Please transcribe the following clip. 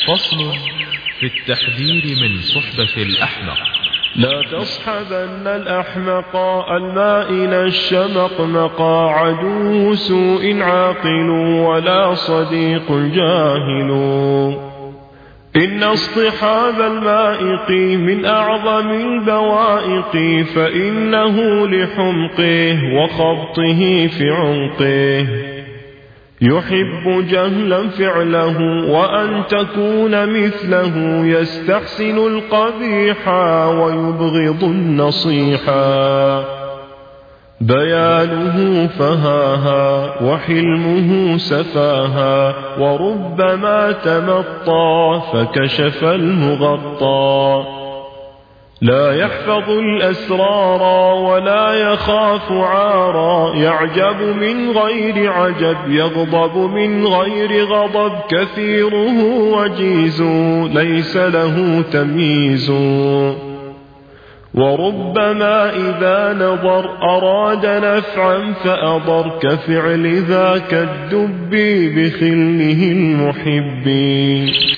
فصل في التحذير من صحبة الأحمق. لا تصحبن الأحمق المائل الشمقمق، عدو سوء عاقل ولا صديق جاهل. إن اصطحاب المائق من أعظم البوائق، فإنه لحمقه وخبطه في عنقه. يحب جهلا فعله وأن تكون مثله، يستحسن القبيح ويبغض النصيحا. بيانه فهاها وحلمه سفاها، وربما تمطى فكشف المغطى. لا يحفظ الأسرار ولا يخاف عارا، يعجب من غير عجب يغضب من غير غضب. كثيره وجيز ليس له تمييز، وربما إذا نظر أراد نفعا فأضر. كفعل ذاك الدب بخله المحب.